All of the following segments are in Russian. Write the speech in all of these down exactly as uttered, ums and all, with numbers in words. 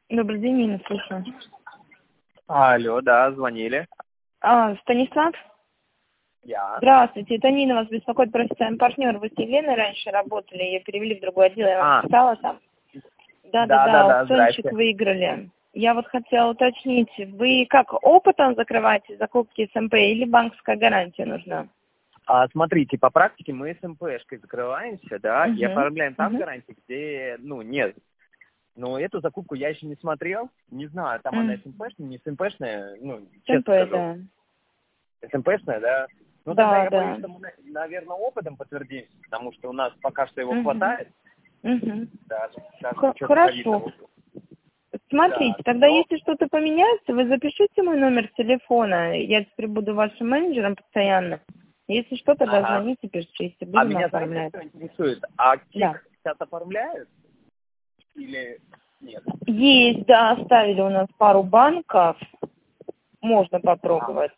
Добрый день, Нина, слушаю. Алло, да, звонили. А, Станислав? Я. Здравствуйте, это Нина вас беспокоит, профессиональный партнер. Вы с Еленой раньше работали, ее перевели в другой отдел, я вам А, писала там. да, Да-да-да, да, да, аукциончик здрасте. выиграли. Я вот хотела уточнить, вы как опытом закрываете закупки с эм пэ или банковская гарантия нужна? А, смотрите, по практике мы с эм пэ-шкой закрываемся, да, и Угу. оформляем там Угу. гарантии, где, ну, нет. Но эту закупку я еще не смотрел, не знаю, там она эс эм пэ-шная, не эс эм пэ-шная, ну, с эм честно пэ, скажу. да. эс эм пэ-шная, да. Ну, тогда Да, я боюсь, да. что мы, наверное, опытом подтвердимся, потому что у нас пока что его Угу. хватает, Угу. даже, даже с Х- учетом ковида. Хорошо. Да, Смотрите, тогда но, если что-то поменяется, вы запишите мой номер телефона, я теперь буду вашим менеджером постоянно. Если что, тогда ага. звоните, пишите, А будем меня, знаете, оформлять. что интересует? А Да. КИК сейчас оформляют или нет? Есть, да, оставили у нас пару банков, можно А. попробовать.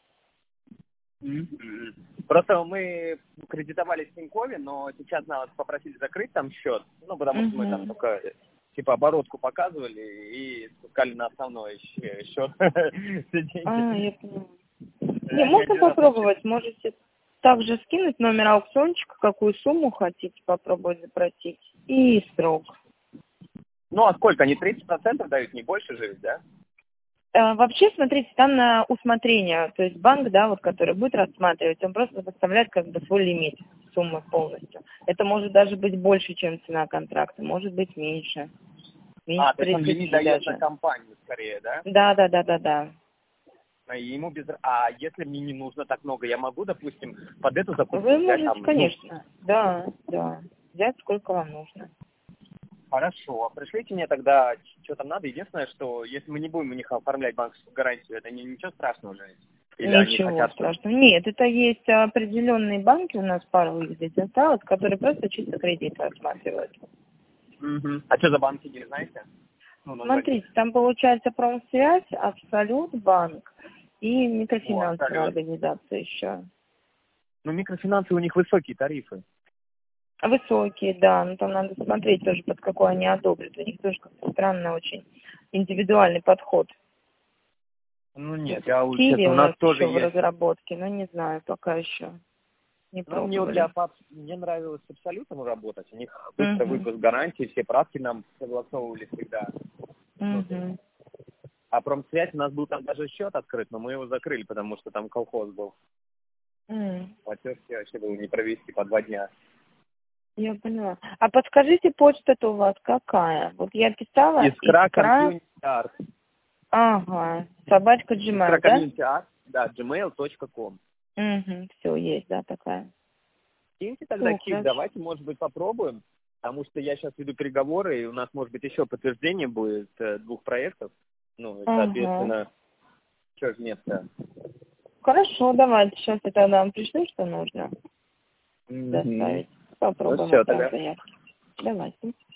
Мгм. Просто мы кредитовали в Тинькове, но сейчас нас попросили закрыть там счет, ну, потому что мы там Угу. только, типа, оборотку показывали и спускали на основной щ- счет все деньги. А, я поняла. Не, Я не можно один раз вообще... попробовать, можете также скинуть номер аукциончика, какую сумму хотите попробовать запросить, и срок. Ну, а сколько? Они тридцать процентов дают, не больше же ведь, да? Э, Вообще, смотрите, там на усмотрение, то есть банк, да, вот, который будет рассматривать, он просто выставляет как бы свой лимит суммы полностью. Это может даже быть больше, чем цена контракта, может быть меньше, меньше А, то есть он лимит тридцати дает на даже. компанию скорее, да? Да, да, да, да, да. А ему без... А если мне не нужно так много, я могу, допустим, под эту закупку Вы взять можете, там, ну, конечно, да, да, взять сколько вам нужно. хорошо, пришлите мне тогда, что там надо. Единственное, что если мы не будем у них оформлять банковскую гарантию, это не, ничего страшного же. Или они Ничего хотят, чтобы... страшного. Нет, это есть определенные банки, у нас пару их здесь осталось, которые просто чисто кредит рассматривают. Мгм. А что за банки, не знаете? Ну, название. Смотрите, там получается промсвязь, Абсолют банк и О, микрофинансовая абсолютно. организация еще. Ну, микрофинансы у них высокие тарифы. Высокие, да, но там надо смотреть тоже, под какой они одобрят. У них тоже как-то странно очень индивидуальный подход. Ну, нет, Вот я вот Киви честно, у у нас нас тоже еще в есть. разработке, но не знаю, пока еще не Ну, мне вот для пробовали. пап- мне нравилось с абсолютом работать. У них быстро Угу, выпуск гарантии, все правки нам согласовывали всегда. Ну, то есть. угу. А промсвязь, у нас был там даже счет открыт, но мы его закрыли, потому что там колхоз был. М, Платежки вообще было не провести по два дня. Я поняла. А подскажите, почта-то у вас какая? Вот я писала Искра искра, Community Art. ага, собачка Искра Gmail, да? Community Art, да, gmail точка com. Угу, все, есть, да, такая. Киньте тогда Все, кик, хорошо. давайте, может быть, попробуем. Потому что я сейчас веду переговоры, и у нас, может быть, еще подтверждение будет э, двух проектов. Ну, и, Ага. соответственно, что ж нет-то. Хорошо, давайте. Сейчас я тогда вам пришлю, что нужно Мгм. доставить. Ну, Попробуем все отправить тогда. заявки. Давайте.